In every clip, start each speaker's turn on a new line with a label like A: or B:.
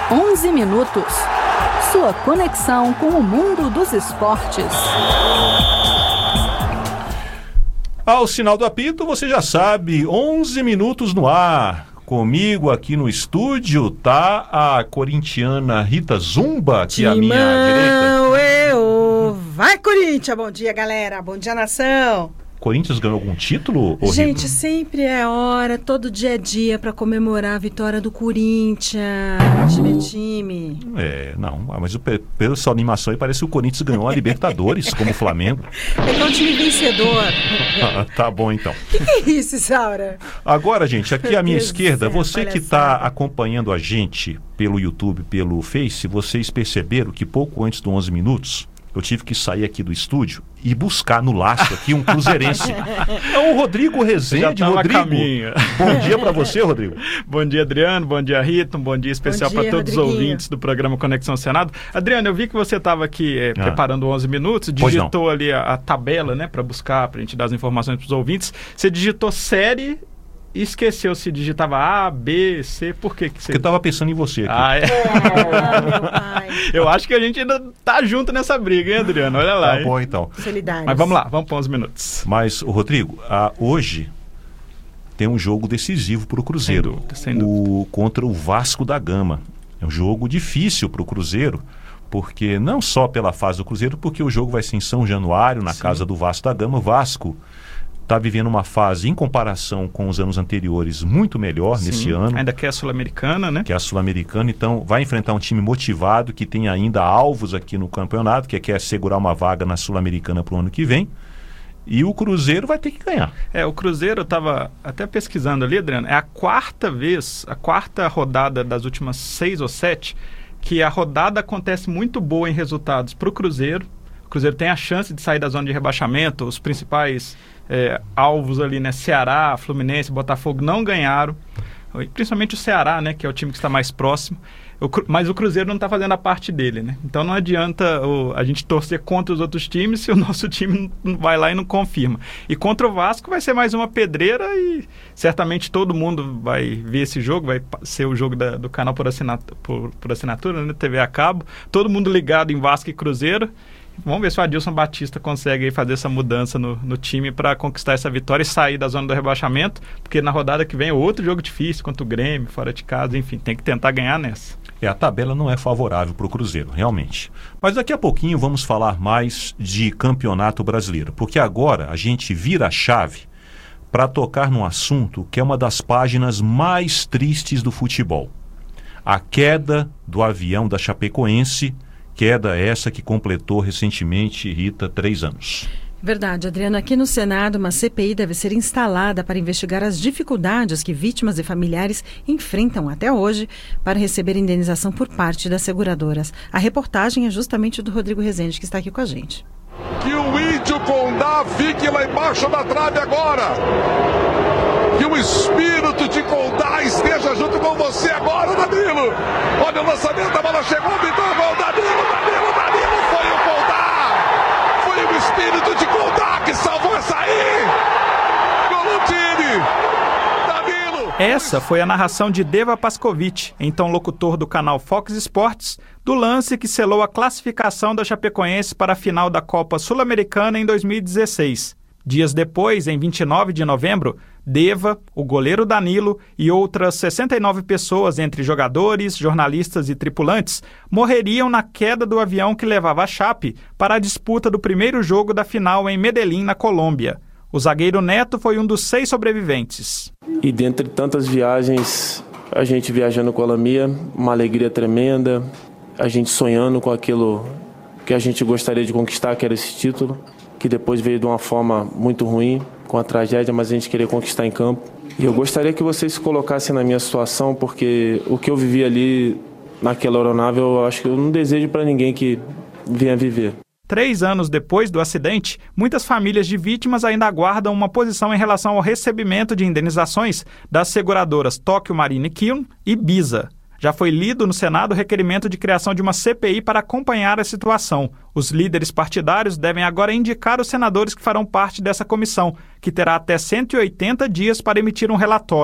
A: 11 minutos. Sua conexão com o mundo dos esportes.
B: Ao sinal do apito, você já sabe, 11 minutos no ar. Comigo aqui no estúdio tá a corintiana Rita Zumba, que é a minha direita.
C: Vai, Corinthians! Bom dia, galera! Bom dia, nação!
B: Corinthians ganhou algum título?
C: Gente, sempre é hora, todo dia é dia para comemorar a vitória do Corinthians. Time.
B: Mas pela sua animação aí parece que o Corinthians ganhou a Libertadores, como o Flamengo.
C: É um time vencedor.
B: Tá bom, então.
C: O que é isso, Isaura?
B: Agora, gente, aqui à minha esquerda, você que está acompanhando a gente pelo YouTube, pelo Face, vocês perceberam que pouco antes do 11 minutos, eu tive que sair aqui do estúdio e buscar no laço aqui um cruzeirense. É o Rodrigo Rezende. Rodrigo, bom dia para você, Rodrigo.
D: Bom dia, Adriano. Bom dia, Rita. Um bom dia especial para todos os ouvintes do programa Conexão Senado. Adriano, eu vi que você estava aqui preparando 11 minutos, digitou ali a tabela, né, para buscar, para a gente dar as informações para os ouvintes. Você digitou série e esqueceu se digitava A, B, C. Por que você...
B: Porque eu estava pensando em você aqui.
C: Meu pai.
D: Eu acho que a gente ainda tá junto nessa briga, hein, Adriano? Olha lá.
B: Tá bom, então.
C: Solidários.
D: Mas vamos lá, vamos para 11 minutos.
B: Mas, Rodrigo, hoje tem um jogo decisivo para o Cruzeiro.
D: Sem dúvida.
B: Contra o Vasco da Gama. É um jogo difícil para o Cruzeiro, porque não só pela fase do Cruzeiro, porque o jogo vai ser em São Januário, na casa do Vasco da Gama. O Vasco está vivendo uma fase, em comparação com os anos anteriores, muito melhor nesse ano.
D: Ainda que é a Sul-Americana, né?
B: Que é a Sul-Americana, então vai enfrentar um time motivado, que tem ainda alvos aqui no campeonato, que quer segurar uma vaga na Sul-Americana para o ano que vem. E o Cruzeiro vai ter que ganhar.
D: O Cruzeiro, eu estava até pesquisando ali, Adriano, é a quarta rodada das últimas 6 ou 7, que a rodada acontece muito boa em resultados para o Cruzeiro. O Cruzeiro tem a chance de sair da zona de rebaixamento, os principais alvos ali, né? Ceará, Fluminense, Botafogo não ganharam, principalmente o Ceará, né? Que é o time que está mais próximo, mas o Cruzeiro não está fazendo a parte dele, né? Então não adianta a gente torcer contra os outros times se o nosso time não vai lá e não confirma. E contra o Vasco vai ser mais uma pedreira e certamente todo mundo vai ver esse jogo, vai ser o jogo do canal por assinatura, né? TV a cabo, todo mundo ligado em Vasco e Cruzeiro. Vamos ver se o Adilson Batista consegue aí fazer essa mudança no time para conquistar essa vitória e sair da zona do rebaixamento, porque na rodada que vem é outro jogo difícil contra o Grêmio, fora de casa, enfim, tem que tentar ganhar nessa.
B: A tabela não é favorável para o Cruzeiro, realmente. Mas daqui a pouquinho vamos falar mais de Campeonato Brasileiro, porque agora a gente vira a chave para tocar num assunto que é uma das páginas mais tristes do futebol. A queda do avião da Chapecoense, queda essa que completou recentemente, Rita, 3 anos.
C: Verdade, Adriano. Aqui no Senado, uma CPI deve ser instalada para investigar as dificuldades que vítimas e familiares enfrentam até hoje para receber indenização por parte das seguradoras. A reportagem é justamente do Rodrigo Rezende, que está aqui com a gente.
E: Que o Índio Condá fique lá embaixo da trave agora. Que o espírito de Condá esteja junto com você agora, Danilo. Olha o lançamento, a bola chegou, pintou o gol, Danilo, foi o Condá. Foi o espírito de Condá que salvou essa aí. Gol do time. Danilo.
D: Essa foi a narração de Deva Pascovitch, então locutor do canal Fox Sports, do lance que selou a classificação da Chapecoense para a final da Copa Sul-Americana em 2016. Dias depois, em 29 de novembro, Deva, o goleiro Danilo e outras 69 pessoas, entre jogadores, jornalistas e tripulantes, morreriam na queda do avião que levava a Chape para a disputa do primeiro jogo da final em Medellín, na Colômbia. O zagueiro Neto foi um dos 6 sobreviventes.
F: E dentre tantas viagens, a gente viajando com a Lamia, uma alegria tremenda, a gente sonhando com aquilo que a gente gostaria de conquistar, que era esse título, que depois veio de uma forma muito ruim, com a tragédia, mas a gente queria conquistar em campo. E eu gostaria que vocês se colocassem na minha situação, porque o que eu vivi ali naquela aeronave, eu acho que eu não desejo para ninguém que venha viver.
D: 3 anos depois do acidente, muitas famílias de vítimas ainda aguardam uma posição em relação ao recebimento de indenizações das seguradoras Tóquio Marine Kiln e Biza. Já foi lido no Senado o requerimento de criação de uma CPI para acompanhar a situação. Os líderes partidários devem agora indicar os senadores que farão parte dessa comissão, que terá até 180 dias para emitir um relatório.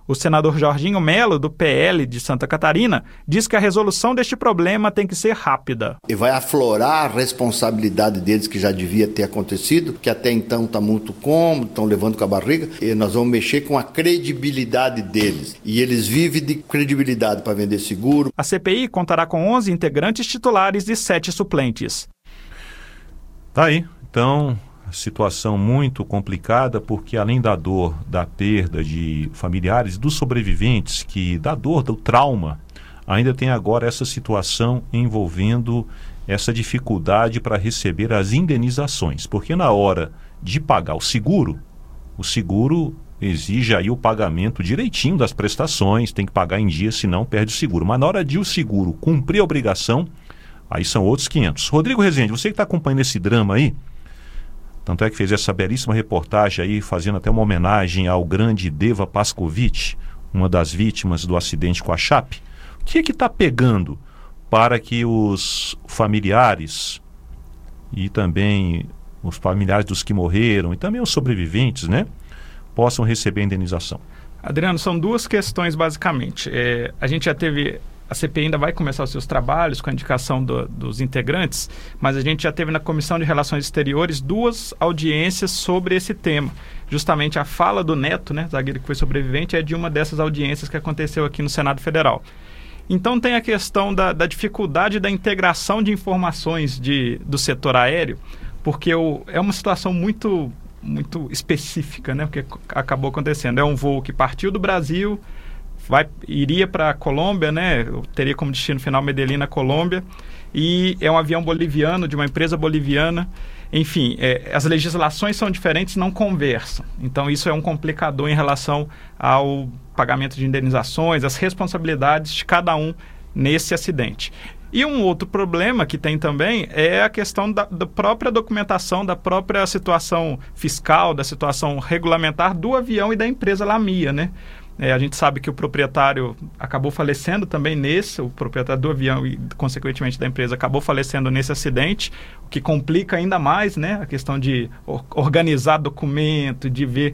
D: O senador Jorginho Melo, do PL de Santa Catarina, diz que a resolução deste problema tem que ser rápida.
G: E vai aflorar a responsabilidade deles, que já devia ter acontecido, que até então está muito cômodo, estão levando com a barriga, e nós vamos mexer com a credibilidade deles. E eles vivem de credibilidade para vender seguro.
D: A CPI contará com 11 integrantes titulares e 7 suplentes.
B: Tá aí, então... situação muito complicada, porque além da dor da perda de familiares, dos sobreviventes, da dor, do trauma, ainda tem agora essa situação envolvendo essa dificuldade para receber as indenizações, porque na hora de pagar o seguro exige aí o pagamento direitinho das prestações, tem que pagar em dia, senão perde o seguro. Mas na hora de o seguro cumprir a obrigação, aí são outros 500. Rodrigo Rezende, você que está acompanhando esse drama aí, tanto é que fez essa belíssima reportagem aí, fazendo até uma homenagem ao grande Deva Pascovitch, uma das vítimas do acidente com a Chape. O que está pegando para que os familiares e também os familiares dos que morreram e também os sobreviventes, né, possam receber a indenização?
D: Adriano, são duas questões basicamente. A gente já teve... A CPI ainda vai começar os seus trabalhos com a indicação dos integrantes, mas a gente já teve na Comissão de Relações Exteriores 2 audiências sobre esse tema. Justamente a fala do Neto, né, zagueiro que foi sobrevivente, é de uma dessas audiências que aconteceu aqui no Senado Federal. Então tem a questão da dificuldade da integração de informações do setor aéreo, porque é uma situação muito específica, né, o que acabou acontecendo. É um voo que partiu do Brasil, iria para a Colômbia, né? Teria como destino final Medellín, na Colômbia, e é um avião boliviano, de uma empresa boliviana. Enfim, as legislações são diferentes, não conversam. Então isso é um complicador em relação ao pagamento de indenizações, as responsabilidades de cada um nesse acidente. E um outro problema que tem também é a questão da própria documentação, da própria situação fiscal, da situação regulamentar do avião e da empresa Lamia, né? A gente sabe que o proprietário acabou falecendo também o proprietário do avião e, consequentemente, da empresa acabou falecendo nesse acidente, o que complica ainda mais, né, a questão de organizar documento, de ver,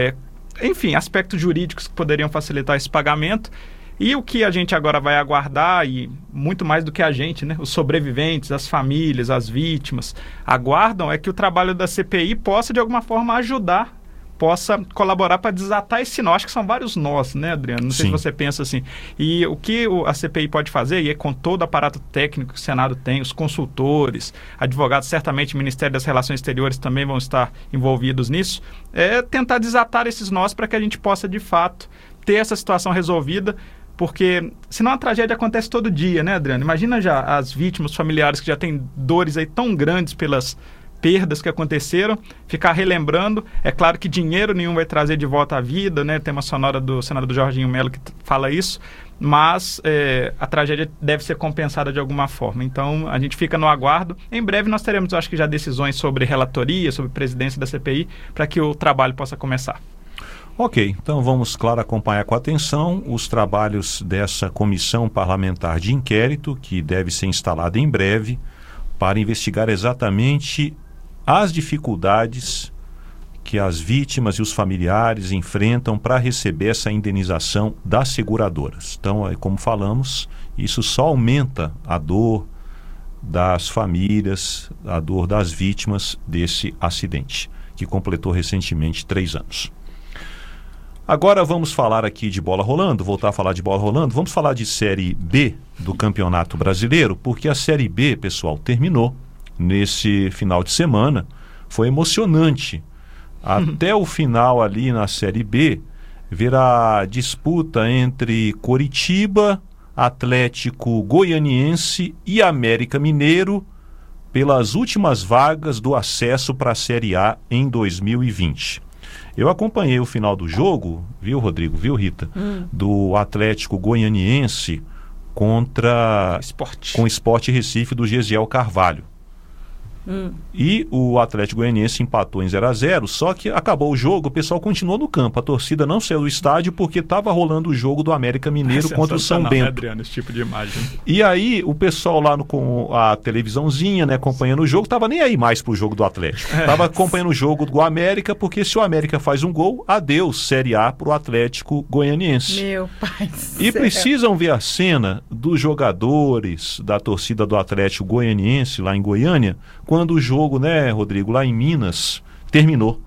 D: enfim, aspectos jurídicos que poderiam facilitar esse pagamento. E o que a gente agora vai aguardar, e muito mais do que a gente, né, os sobreviventes, as famílias, as vítimas, aguardam é que o trabalho da CPI possa, de alguma forma, ajudar, possa colaborar para desatar esse nó. Acho que são vários nós, né, Adriano? Não sei se você pensa assim. E o que a CPI pode fazer, e é com todo o aparato técnico que o Senado tem, os consultores, advogados, certamente o Ministério das Relações Exteriores também vão estar envolvidos nisso, é tentar desatar esses nós para que a gente possa, de fato, ter essa situação resolvida, porque senão a tragédia acontece todo dia, né, Adriano? Imagina já as vítimas, os familiares que já têm dores aí tão grandes pelas perdas que aconteceram, ficar relembrando. É claro que dinheiro nenhum vai trazer de volta à vida, né? Tem uma sonora do senador Jorginho Melo que fala isso, mas a tragédia deve ser compensada de alguma forma. Então, a gente fica no aguardo. Em breve nós teremos, acho que já decisões sobre relatoria, sobre presidência da CPI, para que o trabalho possa começar.
B: Ok, então vamos, claro, acompanhar com atenção os trabalhos dessa comissão parlamentar de inquérito, que deve ser instalada em breve, para investigar exatamente as dificuldades que as vítimas e os familiares enfrentam para receber essa indenização das seguradoras. Então, como falamos, isso só aumenta a dor das famílias, a dor das vítimas desse acidente, que completou recentemente 3 anos. Agora vamos falar aqui de bola rolando, voltar a falar de bola rolando. Vamos falar de Série B do Campeonato Brasileiro, porque a Série B, pessoal, terminou nesse final de semana. Foi emocionante. Até o final ali na Série B, ver a disputa entre Coritiba, Atlético Goianiense e América Mineiro pelas últimas vagas do acesso para a Série A em 2020. Eu acompanhei o final do jogo, viu, Rodrigo, viu, Rita? Do Atlético Goianiense com o Sport Recife do Gesiel Carvalho. E o Atlético Goianiense empatou em 0-0, só que acabou o jogo, o pessoal continuou no campo. A torcida não saiu do estádio porque estava rolando o jogo do América Mineiro contra o São Bento.
D: Né, Adriano, esse tipo de imagem.
B: E aí o pessoal lá com a televisãozinha, né, acompanhando o jogo, tava nem aí mais pro jogo do Atlético. Tava acompanhando o jogo do América, porque se o América faz um gol, adeus Série A pro Atlético Goianiense.
C: Meu pai do
B: E
C: céu.
B: precisam ver a cena dos jogadores da torcida do Atlético Goianiense lá em Goiânia, quando o jogo, né, Rodrigo, lá em Minas, terminou.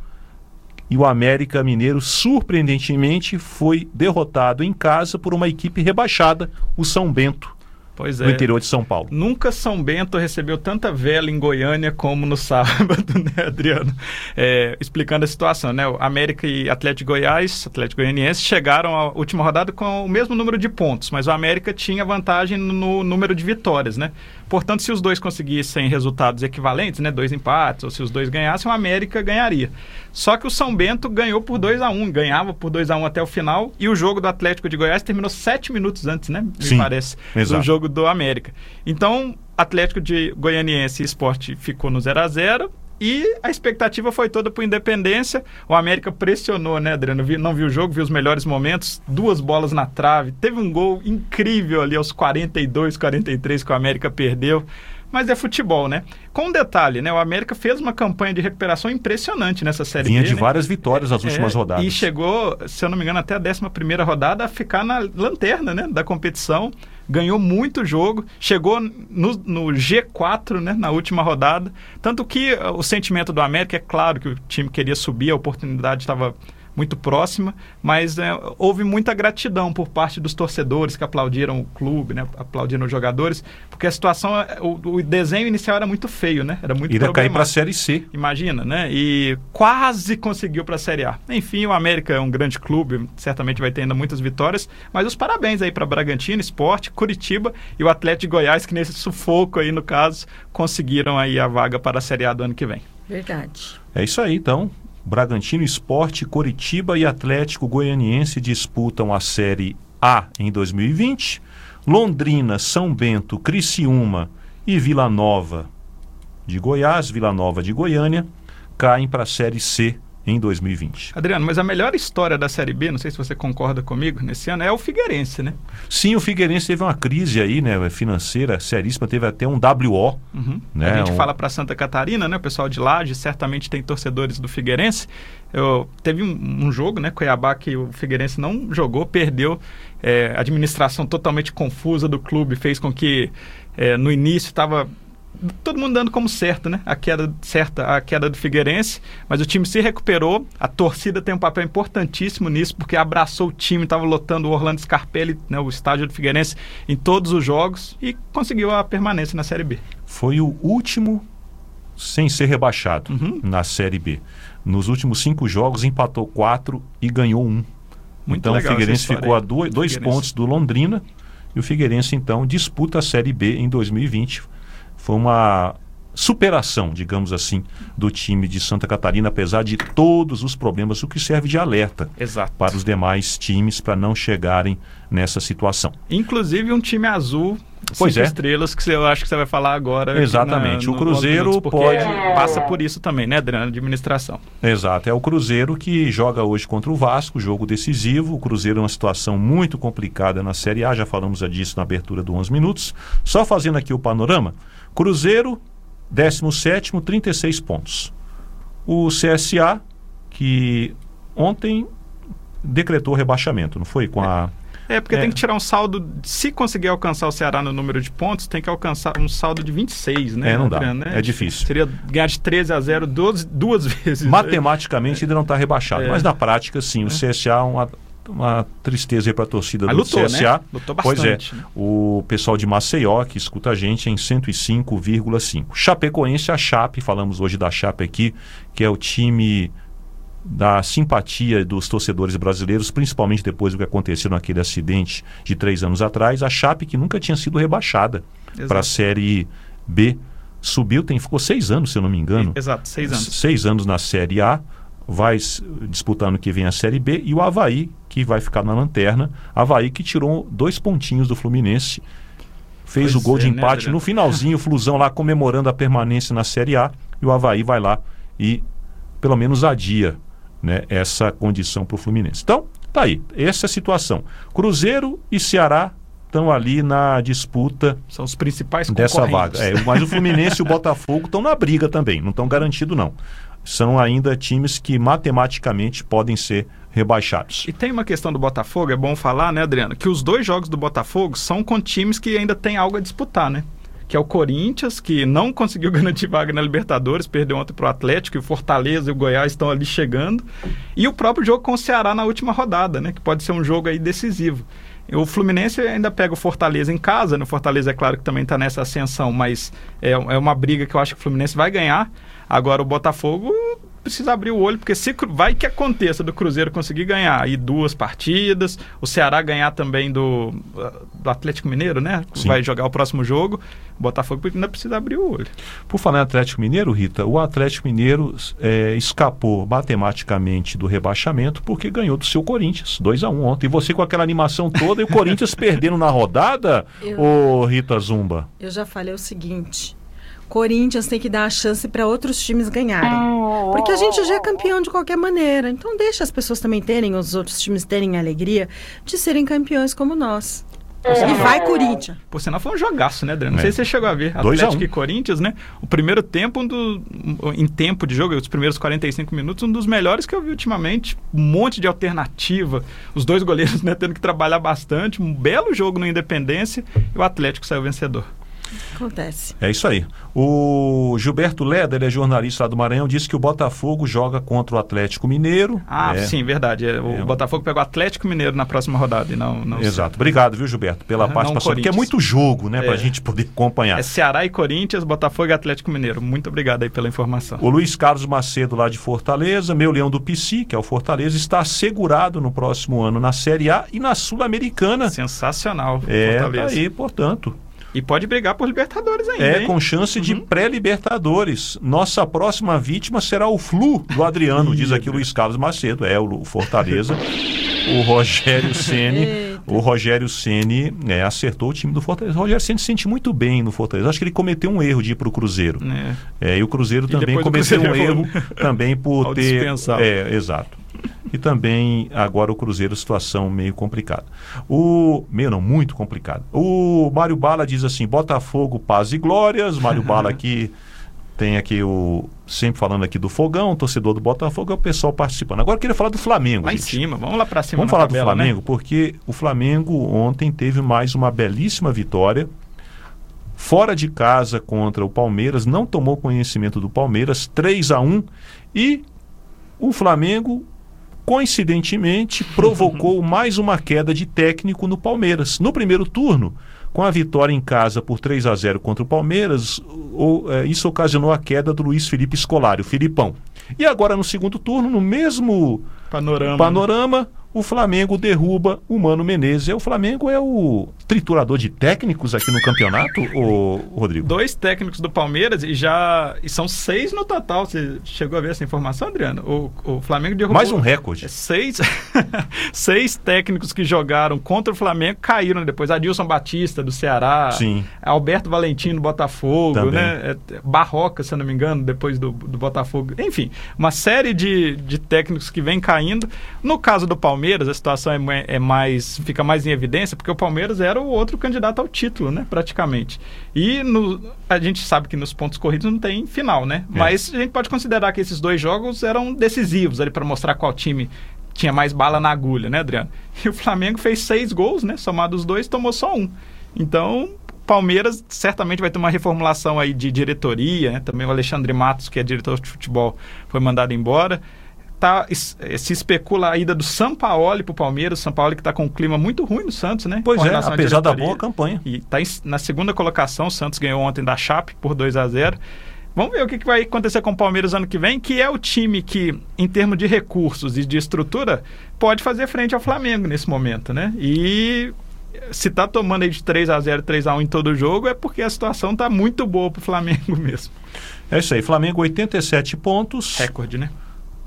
B: E o América Mineiro, surpreendentemente, foi derrotado em casa por uma equipe rebaixada, o São Bento,
D: Pois
B: no interior de São Paulo.
D: Nunca São Bento recebeu tanta vela em Goiânia como no sábado, né, Adriano? Explicando a situação, né? O América e Atlético Goianiense, chegaram à última rodada com o mesmo número de pontos, mas o América tinha vantagem no número de vitórias, né? Portanto, se os dois conseguissem resultados equivalentes, né, 2 empates, ou se os dois ganhassem, o América ganharia. Só que o São Bento ganhou por 2-1, ganhava por 2-1 até o final, e o jogo do Atlético de Goiás terminou 7 minutos antes, né?
B: Sim,
D: parece,
B: exato.
D: do jogo do América. Então, Atlético de Goianiense e Sport ficou no 0-0, e a expectativa foi toda para o Independência. O América pressionou, né, Adriano? Não viu o jogo, viu os melhores momentos, 2 bolas na trave, teve um gol incrível ali aos 42, 43 que o América perdeu. Mas é futebol, né? Com um detalhe, né? O América fez uma campanha de recuperação impressionante nessa Série B.
B: Vinha de
D: né?
B: várias vitórias nas últimas rodadas.
D: E chegou, se eu não me engano, até a 11ª rodada a ficar na lanterna, né, da competição. Ganhou muito jogo, chegou no G4, né, na última rodada. Tanto que o sentimento do América, é claro que o time queria subir, a oportunidade estava muito próxima, mas houve muita gratidão por parte dos torcedores que aplaudiram o clube, né, aplaudiram os jogadores, porque a situação, o desenho inicial era muito feio, né? Era muito
B: Iria cair para a Série C.
D: Imagina, né? E quase conseguiu para a Série A. Enfim, o América é um grande clube, certamente vai ter ainda muitas vitórias, mas os parabéns aí para Bragantino, Sport, Curitiba e o Atlético de Goiás, que nesse sufoco aí, no caso, conseguiram aí a vaga para a Série A do ano que vem.
C: Verdade.
B: É isso aí, então. Bragantino, Sport, Coritiba e Atlético Goianiense disputam a Série A em 2020. Londrina, São Bento, Criciúma e Vila Nova de Goiás, Vila Nova de Goiânia, caem para a Série C em 2020.
D: Adriano, mas a melhor história da Série B, não sei se você concorda comigo, nesse ano, é o Figueirense, né?
B: Sim, o Figueirense teve uma crise aí, né, financeira seríssima, teve até um WO. Né,
D: a gente fala para Santa Catarina, né? O pessoal de Laje certamente tem torcedores do Figueirense. Teve um jogo, né, Cuiabá, que o Figueirense não jogou, perdeu. A administração totalmente confusa do clube fez com que no início estava todo mundo dando como certo, né? A queda do Figueirense, mas o time se recuperou, a torcida tem um papel importantíssimo nisso, porque abraçou o time, estava lotando o Orlando Scarpelli, né, o estádio do Figueirense, em todos os jogos e conseguiu a permanência na Série B.
B: Foi o último sem ser rebaixado na Série B. Nos últimos 5 jogos empatou 4 e ganhou 1. Então o Figueirense ficou a 2 pontos do Londrina e o Figueirense então disputa a Série B em 2020. Foi uma superação, digamos assim, do time de Santa Catarina, apesar de todos os problemas, o que serve de alerta para os demais times para não chegarem nessa situação.
D: Inclusive um time azul, 5 estrelas, que eu acho que você vai falar agora.
B: Exatamente, o Cruzeiro
D: passa por isso também, né, Adriano, administração.
B: Exato, é o Cruzeiro que joga hoje contra o Vasco, jogo decisivo. O Cruzeiro é uma situação muito complicada na Série A, já falamos disso na abertura do 11 Minutos. Só fazendo aqui o panorama, Cruzeiro, 17º, 36 pontos. O CSA, que ontem decretou rebaixamento, não foi?
D: Porque tem que tirar um saldo, se conseguir alcançar o Ceará no número de pontos, tem que alcançar um saldo de 26, né?
B: Não dá, é difícil.
D: Seria ganhar de 13-0 duas vezes.
B: Matematicamente ainda não está rebaixado, mas na prática sim, o CSA é uma tristeza aí para a torcida do CSA.
D: Né? Lutou bastante.
B: Pois é, o pessoal de Maceió, que escuta a gente, em 105,5. Chapecoense, a Chape, falamos hoje da Chape aqui, que é o time da simpatia dos torcedores brasileiros, principalmente depois do que aconteceu naquele acidente de 3 anos atrás. A Chape, que nunca tinha sido rebaixada para a Série B, subiu, ficou 6 anos, se eu não me engano.
D: Exato, 6 anos.
B: 6 anos na Série A, vai disputar ano que vem a Série B, e o Avaí, que vai ficar na lanterna. Avaí que tirou 2 pontinhos do Fluminense. fez o gol de empate no finalzinho, o Flusão lá comemorando a permanência na Série A, e o Avaí vai lá e pelo menos adia, né, essa condição para o Fluminense. Então, tá aí, essa é a situação. Cruzeiro e Ceará estão ali na disputa.
D: São os principais
B: dessa vaga. Mas o Fluminense e o Botafogo estão na briga também, não estão garantidos não. São ainda times que matematicamente podem ser rebaixados.
D: E tem uma questão do Botafogo, é bom falar, né, Adriano, que os 2 jogos do Botafogo são com times que ainda tem algo a disputar, né? Que é o Corinthians, que não conseguiu garantir vaga na Libertadores, perdeu ontem para o Atlético, e o Fortaleza e o Goiás estão ali chegando. E o próprio jogo com o Ceará na última rodada, né? Que pode ser um jogo aí decisivo. O Fluminense ainda pega o Fortaleza em casa, né? O Fortaleza é claro que também está nessa ascensão, mas é uma briga que eu acho que o Fluminense vai ganhar. Agora o Botafogo precisa abrir o olho, porque se vai que aconteça do Cruzeiro conseguir ganhar aí 2 partidas, o Ceará ganhar também do Atlético Mineiro, né?
B: Sim.
D: Vai jogar o próximo jogo, o Botafogo ainda precisa abrir o olho.
B: Por falar em Atlético Mineiro, Rita, o Atlético Mineiro escapou matematicamente do rebaixamento porque ganhou do seu Corinthians, 2-1 ontem. E você com aquela animação toda e o Corinthians perdendo na rodada, ô Rita Zumba?
C: Eu já falei o seguinte: Corinthians tem que dar a chance para outros times ganharem. Porque a gente já é campeão de qualquer maneira. Então deixa as pessoas também terem, os outros times terem a alegria de serem campeões como nós. E vai Corinthians.
D: Por sinal, foi um jogaço, né, Adriano? Não sei se você chegou a ver.
B: 2-1.
D: Atlético e Corinthians, né? O primeiro tempo, em tempo de jogo, os primeiros 45 minutos, um dos melhores que eu vi ultimamente. Um monte de alternativa. Os 2 goleiros, né, tendo que trabalhar bastante. Um belo jogo no Independência. E o Atlético saiu vencedor.
C: Acontece.
B: É isso aí. O Gilberto Leda, ele é jornalista lá do Maranhão, disse que o Botafogo joga contra o Atlético Mineiro.
D: Sim, verdade. O Botafogo pega o Atlético Mineiro na próxima rodada e não
B: Exato. Obrigado, viu, Gilberto, pela participação, porque é muito jogo, né, pra gente poder acompanhar.
D: É Ceará e Corinthians, Botafogo e Atlético Mineiro. Muito obrigado aí pela informação.
B: O Luiz Carlos Macedo, lá de Fortaleza, meu leão do PC, que é o Fortaleza, está assegurado no próximo ano na Série A e na Sul-Americana.
D: Sensacional,
B: Fortaleza. Tá aí, portanto.
D: E pode brigar por Libertadores ainda, hein?
B: Com chance de pré-Libertadores. Nossa próxima vítima será o Flu do Adriano, diz aqui o Luiz Carlos Macedo. O Fortaleza. O Rogério Ceni acertou o time do Fortaleza. O Rogério Ceni se sente muito bem no Fortaleza. Acho que ele cometeu um erro de ir para o Cruzeiro. E o Cruzeiro também cometeu um erro também por ter... Exato. E também agora o Cruzeiro, situação meio complicada. Muito complicada. O Mário Bala diz assim: Botafogo, paz e glórias. Mário Bala aqui tem aqui sempre falando aqui do Fogão, torcedor do Botafogo, é o pessoal participando. Agora eu queria falar do Flamengo.
D: Lá em cima, vamos lá para cima.
B: Vamos falar do Flamengo, né? Porque o Flamengo ontem teve mais uma belíssima vitória. Fora de casa contra o Palmeiras, não tomou conhecimento do Palmeiras, 3-1, e o Flamengo, coincidentemente, provocou mais uma queda de técnico no Palmeiras. No primeiro turno, com a vitória em casa por 3-0 contra o Palmeiras, isso ocasionou a queda do Luiz Felipe Scolari, o Filipão. E agora no segundo turno, no mesmo panorama, o Flamengo derruba o Mano Menezes. O Flamengo é o triturador de técnicos aqui no campeonato, Rodrigo?
D: 2 técnicos do Palmeiras e são 6 no total. Você chegou a ver essa informação, Adriano? O Flamengo derrubou...
B: Mais um recorde.
D: 6 técnicos que jogaram contra o Flamengo caíram depois. Adilson Batista, do Ceará.
B: Sim.
D: Alberto Valentim, do Botafogo.
B: Também.
D: Né? Barroca, se eu não me engano, depois do Botafogo. Enfim, uma série de técnicos que vem caindo. No caso do Palmeiras, a situação fica mais em evidência, porque o Palmeiras era o outro candidato ao título, né, praticamente. E a gente sabe que nos pontos corridos não tem final, né? Mas a gente pode considerar que esses 2 jogos eram decisivos ali para mostrar qual time tinha mais bala na agulha, né, Adriano? E o Flamengo fez 6 gols, né? Somados os 2, tomou só 1. Então, Palmeiras certamente vai ter uma reformulação aí de diretoria, né? Também o Alexandre Matos, que é diretor de futebol, foi mandado embora. Se especula a ida do Sampaoli para o Palmeiras. O Sampaoli que está com um clima muito ruim no Santos, né?
B: Pois apesar da boa campanha.
D: E está na segunda colocação. O Santos ganhou ontem da Chape por 2-0. Vamos ver o que vai acontecer com o Palmeiras ano que vem, que é o time que, em termos de recursos e de estrutura, pode fazer frente ao Flamengo nesse momento, né? E se está tomando aí de 3-0, 3-1 em todo o jogo, é porque a situação está muito boa para o Flamengo mesmo.
B: É isso aí. Flamengo 87 pontos.
D: Recorde, né?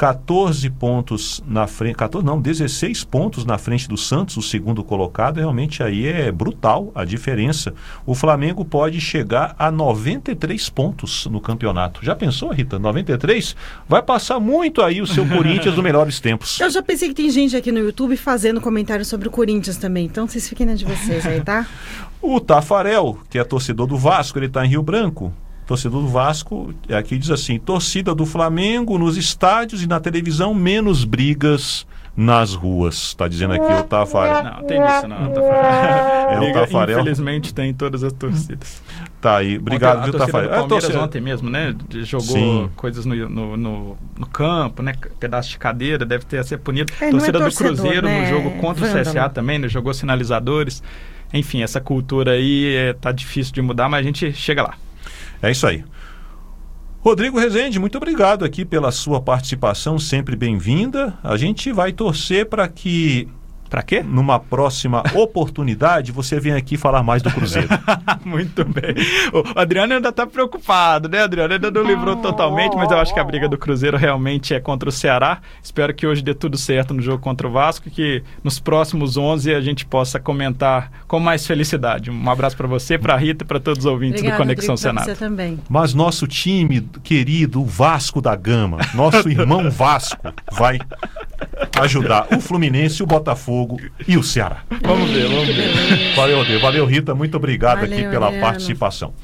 B: 14 pontos na frente, 16 pontos na frente do Santos, o segundo colocado. Realmente aí é brutal a diferença. O Flamengo pode chegar a 93 pontos no campeonato. Já pensou, Rita? 93? Vai passar muito aí o seu Corinthians dos melhores tempos.
C: Eu já pensei que tem gente aqui no YouTube fazendo comentário sobre o Corinthians também, então vocês fiquem na de vocês aí, tá?
B: O Tafarel, que é torcedor do Vasco, ele está em Rio Branco. Torcedor do Vasco, aqui diz assim: torcida do Flamengo nos estádios e na televisão, menos brigas nas ruas. Está dizendo aqui o Tafarel.
D: Não, tem isso não, Tafarel.
B: O Tafarel.
D: Infelizmente tem em todas as torcidas.
B: Tá aí, obrigado, viu, Tafarel?
D: O Palmeiras ontem mesmo, né? Jogou
B: Sim.
D: coisas no campo, né? Pedaço de cadeira, deve ter a ser punido.
C: Não
D: Torcida
C: é
D: do Cruzeiro,
C: né?
D: no jogo contra o CSA também, né? Jogou sinalizadores. Enfim, essa cultura aí tá difícil de mudar, mas a gente chega lá.
B: É isso aí. Rodrigo Rezende, muito obrigado aqui pela sua participação, sempre bem-vinda. A gente vai torcer para que...
D: Para quê?
B: Numa próxima oportunidade, você vem aqui falar mais do Cruzeiro.
D: Muito bem. O Adriano ainda está preocupado, né, Adriano? Ainda não livrou totalmente, mas eu acho que a briga do Cruzeiro realmente é contra o Ceará. Espero que hoje dê tudo certo no jogo contra o Vasco e que nos próximos 11 a gente possa comentar com mais felicidade. Um abraço para você, para a Rita e para todos os ouvintes. Obrigado, do Conexão Senado.
C: Você também.
B: Mas nosso time querido, o Vasco da Gama, nosso irmão Vasco, vai ajudar o Fluminense, o Botafogo e o Ceará.
D: Vamos ver.
B: Valeu, Rita. Muito obrigado
C: Valeu,
B: aqui pela
C: Adriano.
B: participação.